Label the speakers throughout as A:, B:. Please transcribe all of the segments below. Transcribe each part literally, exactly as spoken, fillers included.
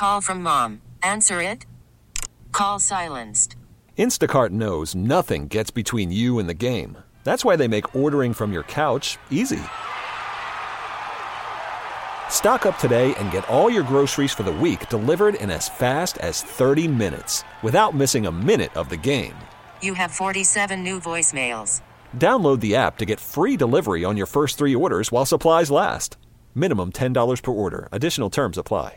A: call from mom. Answer it. Call silenced.
B: Instacart knows nothing gets between you and the game. That's why they make ordering from your couch easy. Stock up today and get all your groceries for the week delivered in as fast as thirty minutes without missing a minute of the game.
A: You have forty-seven new voicemails.
B: Download the app to get free delivery on your first three orders while supplies last. Minimum ten dollars per order. Additional terms apply.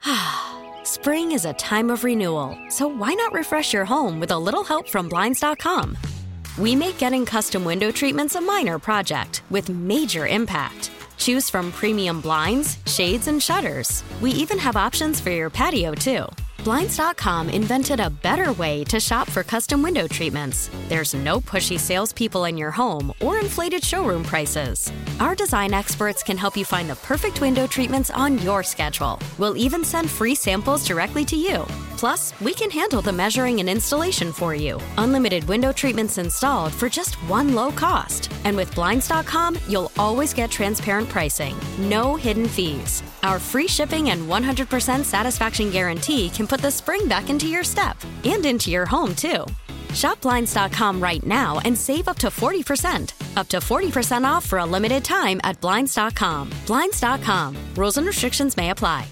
C: Spring is a time of renewal, so why not refresh your home with a little help from Blinds dot com? We make getting custom window treatments a minor project with major impact. Choose from premium blinds, shades, and shutters. We even have options for your patio, too. Blinds dot com invented a better way to shop for custom window treatments. There's no pushy salespeople in your home or inflated showroom prices. Our design experts can help you find the perfect window treatments on your schedule. We'll even send free samples directly to you. Plus, we can handle the measuring and installation for you. Unlimited window treatments installed for just one low cost. And with Blinds dot com, you'll always get transparent pricing. No hidden fees. Our free shipping and one hundred percent satisfaction guarantee can put the spring back into your step and into your home, too. Shop Blinds dot com right now and save up to forty percent. Up to forty percent off for a limited time at Blinds dot com. Blinds dot com. Rules and restrictions may apply.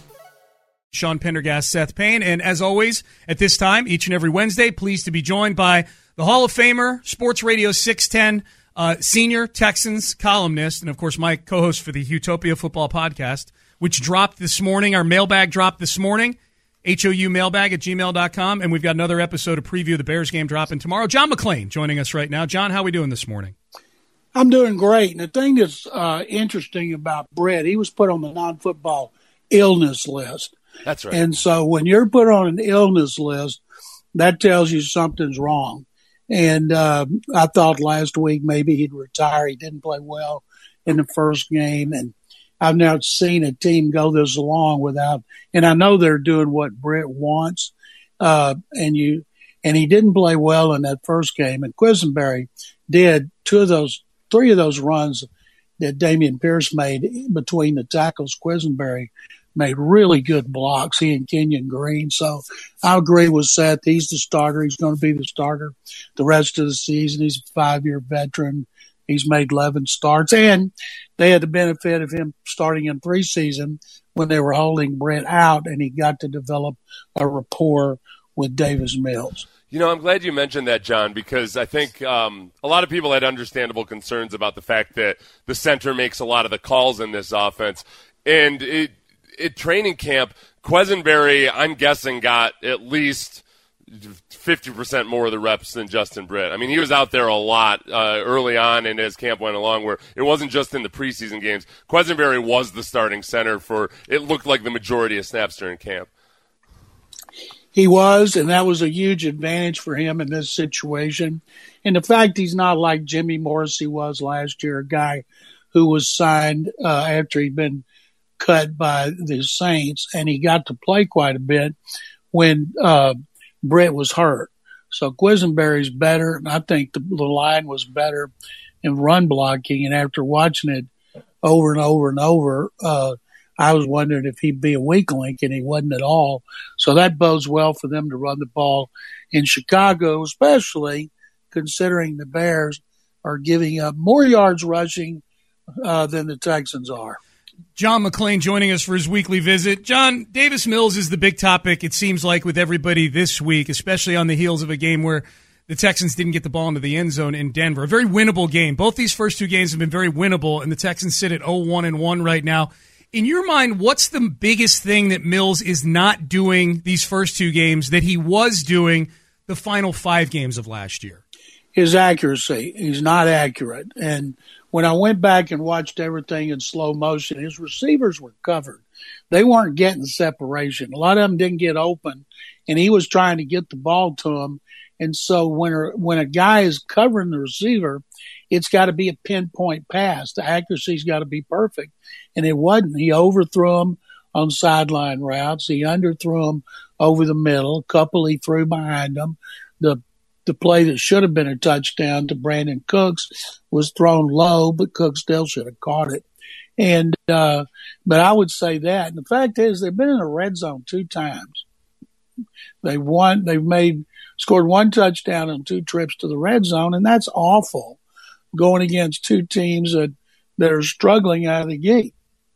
D: Sean Pendergast, Seth Payne, and as always, at this time, each and every Wednesday, pleased to be joined by the Hall of Famer, Sports Radio six ten, uh, senior Texans columnist, and of course my co-host for the Utopia Football Podcast, which dropped this morning. Our mailbag dropped this morning, H O U mailbag at gmail dot com, and we've got another episode of preview of the Bears game dropping tomorrow. John McClain joining us right now. John, how are we doing this morning?
E: I'm doing great. And the thing that's uh, interesting about Brett, he was put on the non-football illness list.
F: That's right.
E: And so when you're put on an illness list, that tells you something's wrong. And uh, I thought last week maybe he'd retire. He didn't play well in the first game. And I've now seen a team go this long without, and I know they're doing what Brett wants. Uh, and you, and he didn't play well in that first game. And Quisenberry did two of those, three of those runs that Dameon Pierce made between the tackles. Quisenberry made really good blocks, he and Kenyon Green. So I agree with Seth. He's the starter. He's going to be the starter the rest of the season. He's a five-year veteran. He's made eleven starts, and they had the benefit of him starting in preseason when they were holding Brett out, and he got to develop a rapport with Davis Mills.
F: You know, I'm glad you mentioned that, John, because I think um, a lot of people had understandable concerns about the fact that the center makes a lot of the calls in this offense. And it, at training camp, Quisenberry, I'm guessing, got at least fifty percent more of the reps than Justin Britt. I mean, he was out there a lot uh, early on and as camp went along, where it wasn't just in the preseason games. Quisenberry was the starting center for, it looked like, the majority of snaps during camp.
E: He was, and that was a huge advantage for him in this situation. And the fact he's not like Jimmy Morrissey was last year, a guy who was signed uh, after he'd been cut by the Saints, and he got to play quite a bit when uh, Brett was hurt. So Quisenberry's better, and I think the, the line was better in run blocking. And after watching it over and over and over, uh, I was wondering if he'd be a weak link, and he wasn't at all. So that bodes well for them to run the ball in Chicago, especially considering the Bears are giving up more yards rushing uh, than the Texans are.
D: John McClain joining us for his weekly visit. John, Davis Mills is the big topic, it seems like, with everybody this week, especially on the heels of a game where the Texans didn't get the ball into the end zone in Denver. A very winnable game. Both these first two games have been very winnable, and the Texans sit at oh one and one right now. In your mind, what's the biggest thing that Mills is not doing these first two games that he was doing the final five games of last year?
E: His accuracy. He's not accurate. And when I went back and watched everything in slow motion, his receivers were covered. They weren't getting separation. A lot of them didn't get open, and he was trying to get the ball to them. And so when a, when a guy is covering the receiver, it's got to be a pinpoint pass. The accuracy's got to be perfect, and it wasn't. He overthrew him on sideline routes. He underthrew him over the middle. A couple he threw behind him. The The play that should have been a touchdown to Brandon Cooks was thrown low, but Cooks still should have caught it. And, uh, but I would say that. And the fact is they've been in the red zone two times. They've won, they've made, scored one touchdown on two trips to the red zone. And that's awful going against two teams that, that are struggling out of the gate.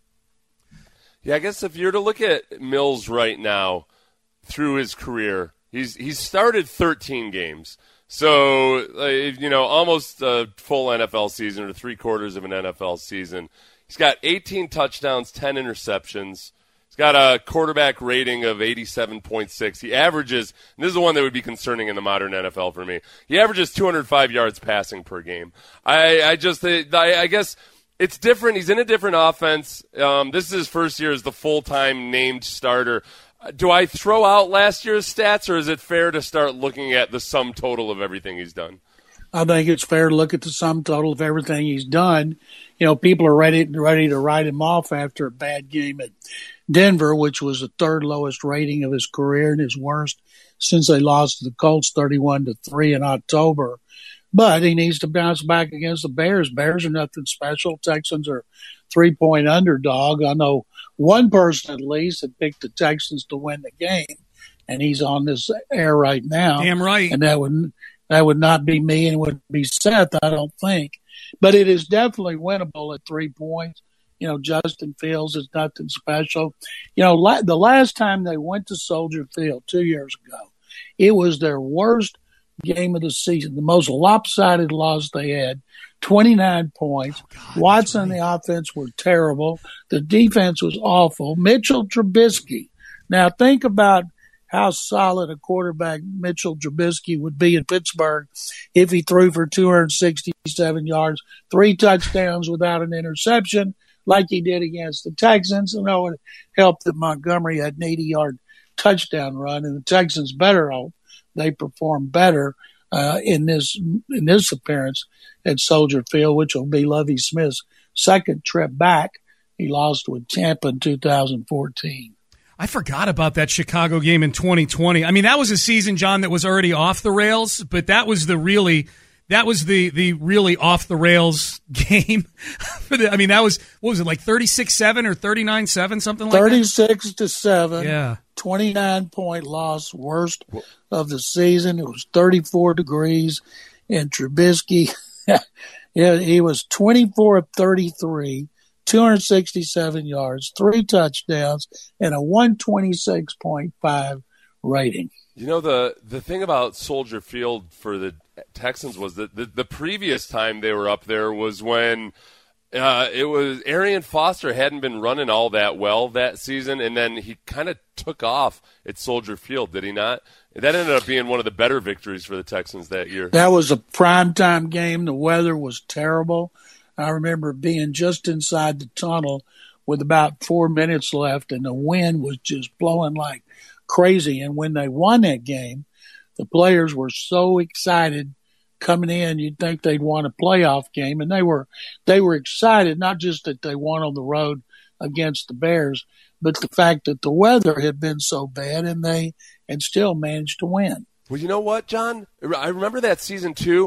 F: Yeah, I guess if you're to look at Mills right now through his career, he's he's started thirteen games. So, uh, you know, almost a full N F L season or three quarters of an N F L season. He's got eighteen touchdowns, ten interceptions. He's got a quarterback rating of eighty-seven point six. He averages, and this is the one that would be concerning in the modern N F L for me, he averages two hundred five yards passing per game. I, I just, I, I guess it's different. He's in a different offense. Um, this is his first year as the full-time named starter. Do I throw out last year's stats, or is it fair to start looking at the sum total of everything he's done?
E: I think it's fair to look at the sum total of everything he's done. You know, people are ready ready to write him off after a bad game at Denver, which was the third lowest rating of his career and his worst since they lost to the Colts thirty-one to three in October. But he needs to bounce back against the Bears. Bears are nothing special. Texans are three-point underdog. I know one person at least had picked the Texans to win the game, and he's on this air right now.
D: Damn right.
E: And that would that would not be me, and it would be Seth, I don't think. But it is definitely winnable at three points. You know, Justin Fields is nothing special. You know, la- the last time they went to Soldier Field two years ago, it was their worst game of the season, the most lopsided loss they had, twenty-nine points. Oh, God, Watson and right. the offense were terrible. The defense was awful. Mitchell Trubisky. Now think about how solid a quarterback Mitchell Trubisky would be in Pittsburgh if he threw for two hundred sixty-seven yards, three touchdowns without an interception like he did against the Texans. And it helped that Montgomery had an eighty-yard touchdown run, and the Texans better hope they perform better uh, in this in this appearance at Soldier Field, which will be Lovie Smith's second trip back. He lost with Tampa in two thousand fourteen.
D: I forgot about that Chicago game in twenty twenty. I mean, that was a season, John, that was already off the rails, but that was the really that was the the really off the rails game. for the, I mean, that was what was it like thirty-six seven or thirty-nine seven, something like
E: thirty-six
D: that?
E: thirty-six to seven.
D: Yeah.
E: twenty-nine point loss, worst of the season. It was thirty-four degrees, and Trubisky, yeah, he was twenty-four of thirty-three, two hundred sixty-seven yards, three touchdowns, and a one twenty-six point five rating.
F: You know, the the thing about Soldier Field for the Texans was that the, the previous time they were up there was when uh, it was Arian Foster hadn't been running all that well that season, and then he kind of took off at Soldier Field, did he not? That ended up being one of the better victories for the Texans that year.
E: That was a primetime game. The weather was terrible. I remember being just inside the tunnel with about four minutes left, and the wind was just blowing like crazy. And when they won that game, the players were so excited coming in, you'd think they'd won a playoff game. And they were they were excited, not just that they won on the road against the Bears, but the fact that the weather had been so bad and they had still managed to win.
F: Well, you know what, John? I remember that season too.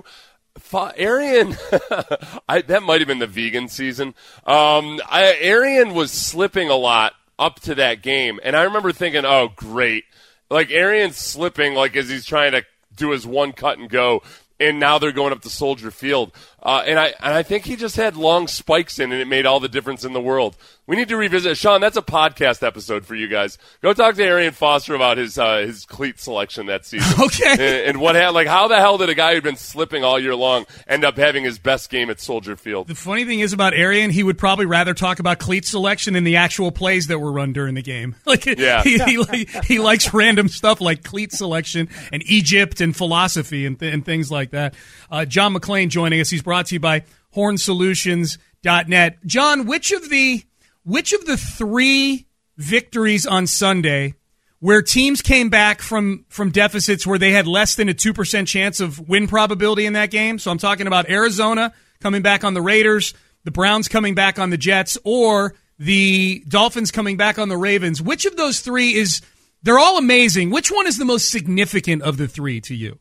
F: Arian, I, that might have been the vegan season. Um, I, Arian was slipping a lot up to that game, and I remember thinking, "Oh, great!" Like Arian's slipping, like as he's trying to do his one cut and go, and now they're going up to Soldier Field, uh, and I and I think he just had long spikes in, and it made all the difference in the world. We need to revisit, Sean. That's a podcast episode for you guys. Go talk to Arian Foster about his uh, his cleat selection that season.
D: Okay.
F: And, and what happened? Like, how the hell did a guy who'd been slipping all year long end up having his best game at Soldier Field?
D: The funny thing is about Arian, he would probably rather talk about cleat selection than the actual plays that were run during the game. Like,
F: yeah.
D: he, he, he likes random stuff like cleat selection and Egypt and philosophy and, th- and things like that. Uh, John McClain joining us. He's brought to you by horn solutions dot net. John, which of the which of the three victories on Sunday where teams came back from, from deficits where they had less than a two percent chance of win probability in that game? So I'm talking about Arizona coming back on the Raiders, the Browns coming back on the Jets, or the Dolphins coming back on the Ravens. Which of those three is – they're all amazing. Which one is the most significant of the three to you?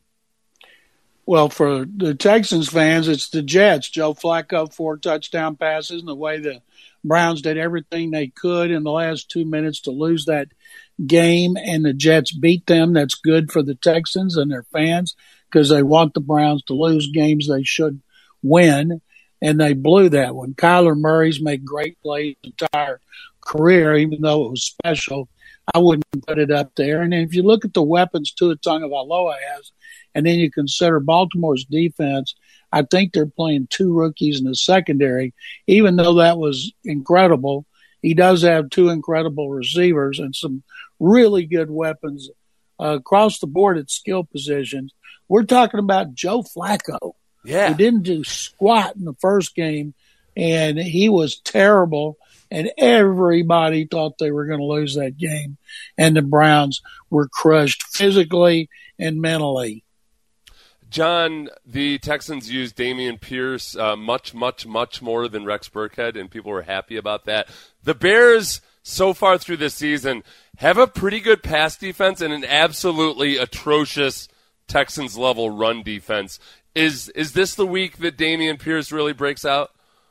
E: Well, for the Texans fans, it's the Jets. Joe Flacco, four touchdown passes, and the way the Browns did everything they could in the last two minutes to lose that game, and the Jets beat them. That's good for the Texans and their fans because they want the Browns to lose games they should win, and they blew that one. Kyler Murray's made great plays his entire career, even though it was special. I wouldn't put it up there. And if you look at the weapons Tua Tagovailoa has, and then you consider Baltimore's defense, I think they're playing two rookies in the secondary. Even though that was incredible, he does have two incredible receivers and some really good weapons uh, across the board at skill positions. We're talking about Joe Flacco,
F: yeah.
E: who didn't do squat in the first game, and he was terrible, and everybody thought they were going to lose that game, and the Browns were crushed physically and mentally.
F: John, the Texans used Dameon Pierce uh, much, much, much more than Rex Burkhead, and people were happy about that. The Bears, so far through this season, have a pretty good pass defense and an absolutely atrocious Texans-level run defense. Is is this the week that Dameon Pierce really breaks out?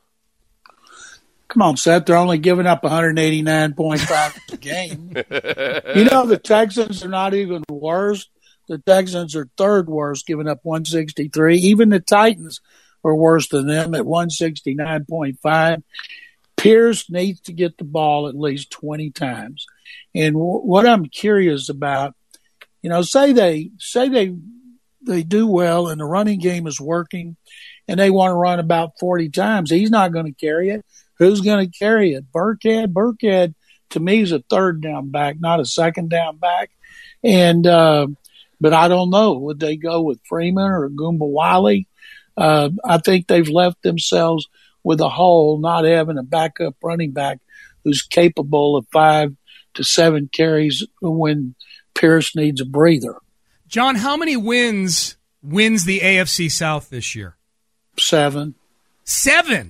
E: Come on, Seth. They're only giving up one eighty-nine point five a game. You know, the Texans are not even worse. The Texans are third worst, giving up one sixty-three. Even the Titans are worse than them at one sixty-nine point five. Pierce needs to get the ball at least twenty times. And w- what I'm curious about, you know, say they say they they do well and the running game is working and they want to run about forty times. He's not going to carry it. Who's going to carry it? Burkhead? Burkhead, to me, is a third down back, not a second down back. And uh, but I don't know. Would they go with Freeman or Goombawale? Uh, I think they've left themselves with a hole, not having a backup running back who's capable of five to seven carries when Pierce needs a breather.
D: John, how many wins wins the A F C South this year?
E: Seven.
D: Seven?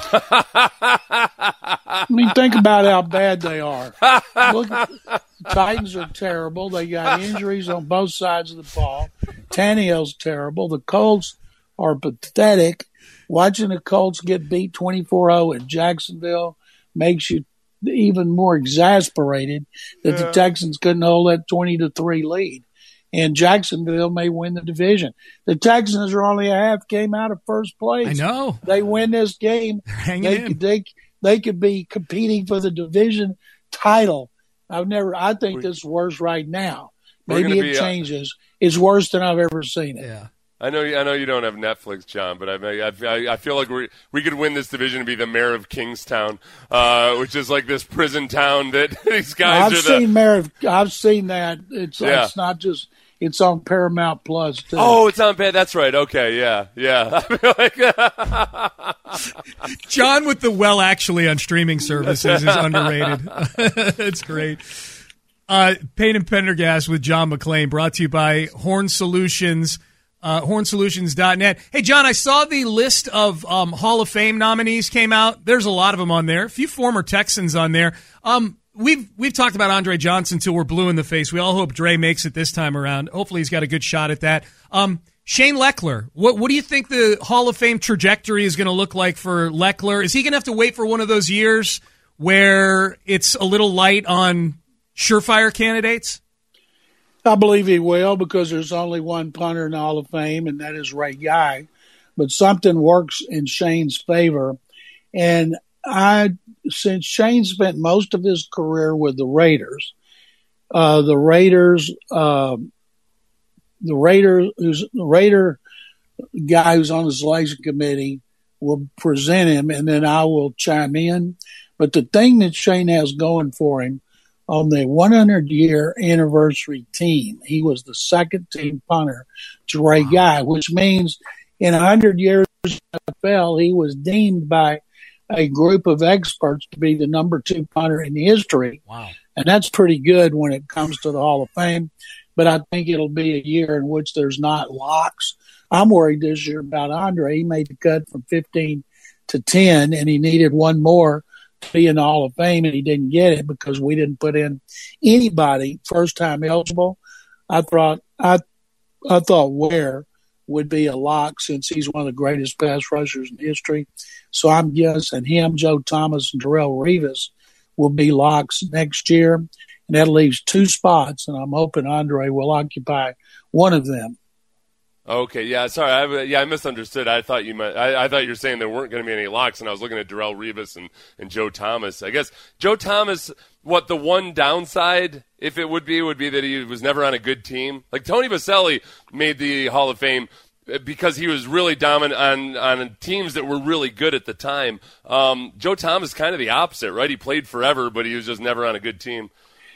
E: I mean, think about how bad they are. Look, the Titans are terrible. They got injuries on both sides of the ball. Tannehill's terrible. The Colts are pathetic. Watching the Colts get beat twenty-four oh in Jacksonville makes you even more exasperated that yeah. the Texans couldn't hold that twenty to three lead. And Jacksonville may win the division. The Texans are only a half game out of first place.
D: I know.
E: They win this game.
D: They're hanging
E: they,
D: in.
E: They, they could be competing for the division title. I've never. I think this is worse right now. Maybe it be, changes. Uh, it's worse than I've ever seen it.
D: Yeah.
F: I know, I know you don't have Netflix, John, but I, I, I feel like we we could win this division and be the mayor of Kingstown, uh, which is like this prison town that these guys
E: I've
F: are.
E: Seen
F: the,
E: mayor of, I've seen that. It's
F: yeah.
E: it's not just. It's on Paramount Plus too.
F: Oh, it's on. That's right. Okay, yeah, yeah.
D: John with the well, actually on streaming services is underrated. It's great. Uh, Payne and Pendergast with John McClain, brought to you by Horn Solutions. Uh, horn solutions dot net. Hey, John, I saw the list of um, Hall of Fame nominees came out. There's a lot of them on there. A few former Texans on there. Um, we've we've talked about Andre Johnson till we're blue in the face. We all hope Dre makes it this time around. Hopefully he's got a good shot at that. Um, Shane Lechler, what what do you think the Hall of Fame trajectory is going to look like for Lechler? Is he going to have to wait for one of those years where it's a little light on surefire candidates?
E: I believe he will because there's only one punter in the Hall of Fame, and that is Ray Guy. But something works in Shane's favor. And I, since Shane spent most of his career with the Raiders, uh, the Raiders, uh, the Raider, who's the Raider guy who's on the selection committee will present him, and then I will chime in. But the thing that Shane has going for him, on the hundred-year anniversary team, he was the second team punter to Ray Guy, which means in one hundred years of N F L, he was deemed by a group of experts to be the number two punter in history.
D: Wow.
E: And that's pretty good when it comes to the Hall of Fame. But I think it'll be a year in which there's not locks. I'm worried this year about Andre. He made the cut from fifteen to ten, and he needed one more to be in the Hall of Fame, and he didn't get it because we didn't put in anybody first time eligible. I thought I I thought Ware would be a lock since he's one of the greatest pass rushers in history. So I'm guessing him, Joe Thomas, and Darrelle Revis will be locks next year. And that leaves two spots, and I'm hoping Andre will occupy one of them.
F: Okay, yeah, sorry, I, yeah, I misunderstood. I thought you meant, I, I thought you were saying there weren't going to be any locks, and I was looking at Darrelle Revis and, and Joe Thomas. I guess Joe Thomas, what the one downside, if it would be, would be that he was never on a good team. Like Tony Vaselli made the Hall of Fame because he was really dominant on, on teams that were really good at the time. Um, Joe Thomas is kind of the opposite, right? He played forever, but he was just never on a good team.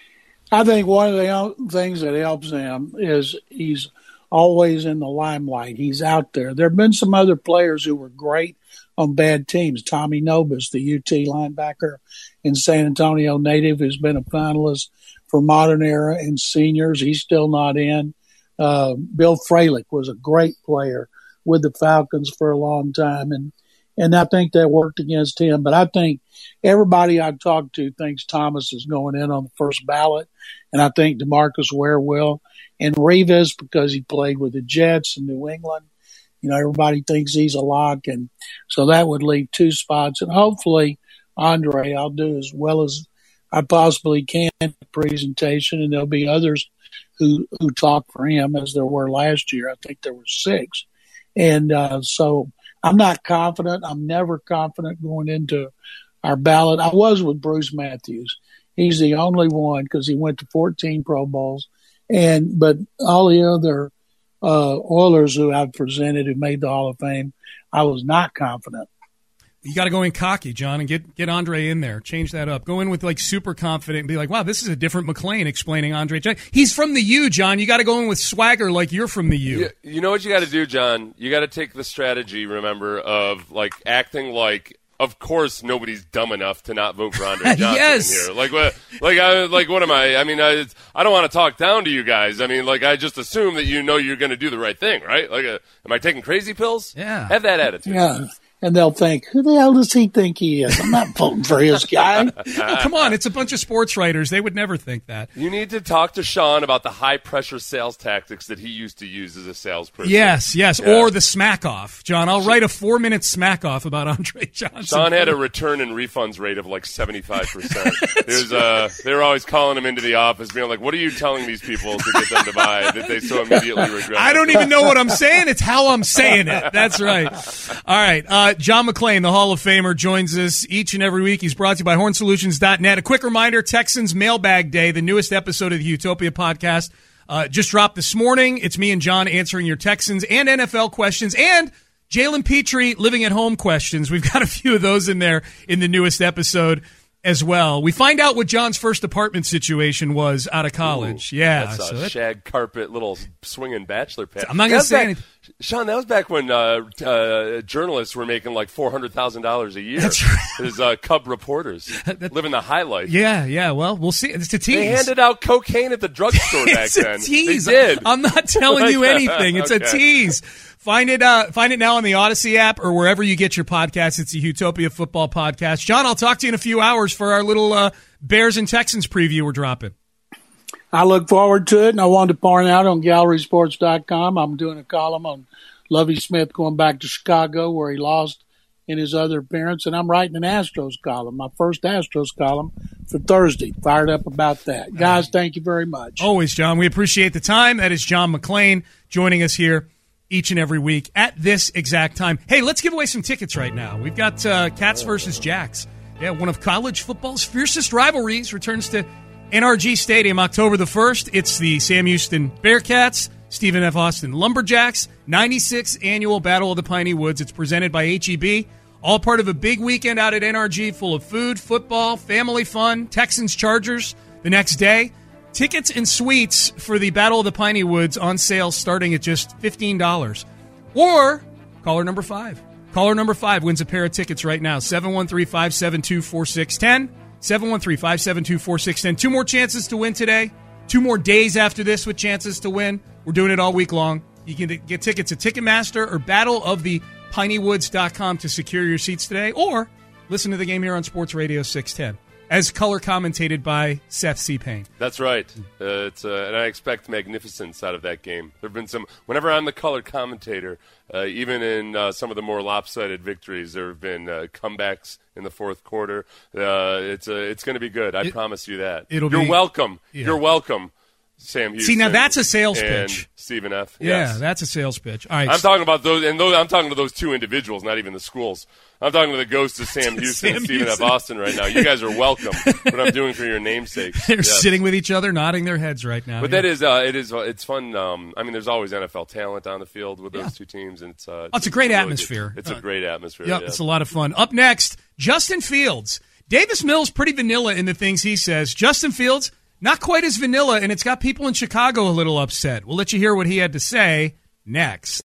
E: I think one of the things that helps him is he's always in the limelight. He's out there. There have been some other players who were great on bad teams. Tommy Nobis, the U T linebacker and San Antonio native, who's been a finalist for Modern Era and seniors. He's still not in. Uh, Bill Fralick was a great player with the Falcons for a long time, and and I think that worked against him. But I think everybody I've talked to thinks Thomas is going in on the first ballot, and I think DeMarcus Ware will. And Revis, because he played with the Jets in New England, you know, everybody thinks he's a lock. And so that would leave two spots. And hopefully, Andre, I'll do as well as I possibly can in the presentation. And there'll be others who, who talk for him, as there were last year. I think there were six. And uh, so I'm not confident. I'm never confident going into our ballot. I was with Bruce Matthews. He's the only one because he went to fourteen Pro Bowls. And but all the other uh, Oilers who I've presented who made the Hall of Fame, I was not confident.
D: You got to go in cocky, John, and get get Andre in there. Change that up. Go in with like super confident and be like, "Wow, this is a different McClain explaining Andre. He's from the U, John. You got to go in with swagger like you're from the U."
F: You, you know what you got to do, John? You got to take the strategy, remember, of like acting like. Of course, nobody's dumb enough to not vote for Andre Johnson
D: yes.
F: in here. Like what? Like I like what am I? I mean, I, I don't want to talk down to you guys. I mean, like I just assume that you know you're going to do the right thing, right? Like, uh, am I taking crazy pills?
D: Yeah,
F: have that attitude.
E: Yeah. And they'll think, who the hell does he think he is? I'm not voting for his guy.
D: Oh, come on, it's a bunch of sports writers. They would never think that.
F: You need to talk to Sean about the high-pressure sales tactics that he used to use as a salesperson.
D: Yes, yes,
F: yeah.
D: Or the smack-off. John, I'll write a four-minute smack-off about Andre Johnson.
F: Sean had a return and refunds rate of like seventy-five percent. There's, uh, they were always calling him into the office, being like, what are you telling these people to get them to buy that they so immediately regret?
D: I don't even know what I'm saying. It's how I'm saying it. That's right. All right, uh, John McClain, the Hall of Famer, joins us each and every week. He's brought to you by horn solutions dot net. A quick reminder, Texans Mailbag Day, the newest episode of the Utopia podcast, uh, just dropped this morning. It's me and John answering your Texans and N F L questions and Jalen Petrie living at home questions. We've got a few of those in there in the newest episode as well. We find out what John's first apartment situation was out of college.
F: Ooh,
D: yeah.
F: That's a
D: so that,
F: shag carpet little swinging bachelor pad.
D: I'm not going to say
F: back,
D: anything.
F: Sean, that was back when uh, uh, journalists were making like four hundred thousand dollars a year.
D: That's right.
F: As uh, Cub reporters,
D: that,
F: living the high life.
D: Yeah, yeah. Well, we'll see. It's a tease.
F: They handed out cocaine at the drugstore back
D: it's
F: then.
D: A tease.
F: They did.
D: I'm not telling you anything. It's okay. A tease. Find it uh, Find it now on the Odyssey app or wherever you get your podcasts. It's the Utopia Football Podcast. John, I'll talk to you in a few hours for our little uh, Bears and Texans preview we're dropping.
E: I look forward to it, and I wanted to point out on gallery sports dot com, I'm doing a column on Lovie Smith going back to Chicago where he lost in his other appearance, and I'm writing an Astros column, my first Astros column for Thursday. Fired up about that. Guys, thank you very much.
D: Always, John. We appreciate the time. That is John McClain joining us here each and every week at this exact time. Hey, let's give away some tickets right now. We've got uh, Cats versus Jacks. Yeah, one of college football's fiercest rivalries returns to N R G Stadium October the first. It's the Sam Houston Bearcats, Stephen F. Austin Lumberjacks, ninety-sixth Annual Battle of the Piney Woods. It's presented by H E B. All part of a big weekend out at N R G full of food, football, family fun, Texans Chargers the next day. Tickets and suites for the Battle of the Piney Woods on sale starting at just fifteen dollars. Or caller number five. Caller number five wins a pair of tickets right now. seven one three, five seven two, four six one zero. seven one three, five seven two, four six one zero. Two more chances to win today. Two more days after this with chances to win. We're doing it all week long. You can get tickets at Ticketmaster or battle of the piney woods dot com to secure your seats today. Or listen to the game here on Sports Radio six ten. as color commentated by Seth C. Payne.
F: That's right. Uh, it's uh, and I expect magnificence out of that game. There have been some. Whenever I'm the color commentator, uh, even in uh, some of the more lopsided victories, there have been uh, comebacks in the fourth quarter. Uh, it's uh, it's going to be good. I it, promise you that.
D: It'll
F: You're
D: be,
F: welcome.
D: Yeah.
F: You're welcome. Sam Houston.
D: See, now that's a sales
F: and
D: pitch.
F: Stephen F.
D: Yeah,
F: yes.
D: that's a sales pitch. All right.
F: I'm talking about those, and those, I'm talking to those two individuals, not even the schools. I'm talking to the ghosts of Sam Houston
D: Sam
F: and Stephen
D: Houston.
F: F. Austin right now. You guys are welcome. What I'm doing for your namesakes.
D: They're
F: yes.
D: sitting with each other, nodding their heads right now.
F: But
D: yeah.
F: that is, uh, it is, uh, it's fun. Um, I mean, there's always N F L talent on the field with those
D: yeah.
F: two teams, and it's, uh,
D: oh, it's a great
F: really
D: atmosphere.
F: Good. It's
D: uh,
F: a great atmosphere.
D: Yep,
F: yeah,
D: it's a lot of fun. Up next, Justin Fields. Davis Mills pretty vanilla in the things he says. Justin Fields, not quite as vanilla, and it's got people in Chicago a little upset. We'll let you hear what he had to say next.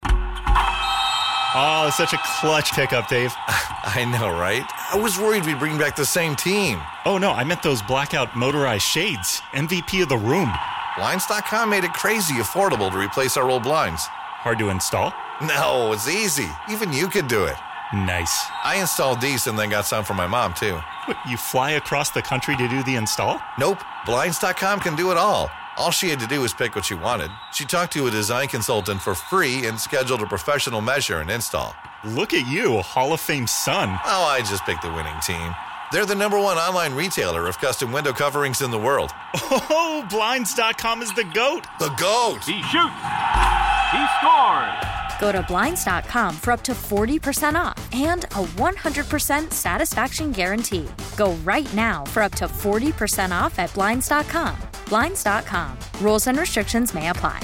G: Oh, it's such a clutch pickup, Dave.
H: I know, right? I was worried we'd bring back the same team.
G: Oh, no, I meant those blackout motorized shades. M V P of the room.
H: Blinds dot com made it crazy affordable to replace our old blinds.
G: Hard to install?
H: No, it's easy. Even you could do it.
G: Nice.
H: I installed these and then got some for my mom, too.
G: What, you fly across the country to do the install?
H: Nope. Blinds dot com can do it all. All she had to do was pick what she wanted. She talked to a design consultant for free and scheduled a professional measure and install.
G: Look at you, a Hall of Fame son.
H: Oh, I just picked the winning team. They're the number one online retailer of custom window coverings in the world.
G: Oh, Blinds dot com is the GOAT.
H: The GOAT!
I: He shoots. He scores.
C: Go to Blinds dot com for up to forty percent off and a one hundred percent satisfaction guarantee. Go right now for up to forty percent off at Blinds dot com. Blinds dot com. Rules and restrictions may apply.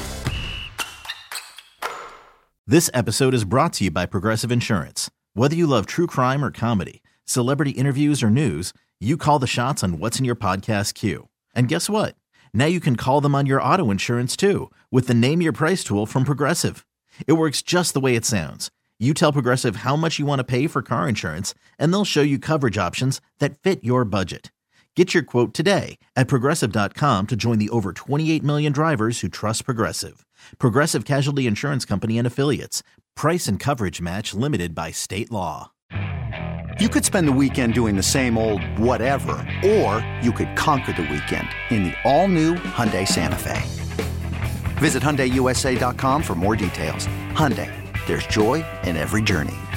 J: This episode is brought to you by Progressive Insurance. Whether you love true crime or comedy, celebrity interviews or news, you call the shots on what's in your podcast queue. And guess what? Now you can call them on your auto insurance too with the Name Your Price tool from Progressive. It works just the way it sounds. You tell Progressive how much you want to pay for car insurance, and they'll show you coverage options that fit your budget. Get your quote today at Progressive dot com to join the over twenty-eight million drivers who trust Progressive. Progressive Casualty Insurance Company and Affiliates. Price and coverage match limited by state law.
K: You could spend the weekend doing the same old whatever, or you could conquer the weekend in the all-new Hyundai Santa Fe. Visit Hyundai U S A dot com for more details. Hyundai, there's joy in every journey.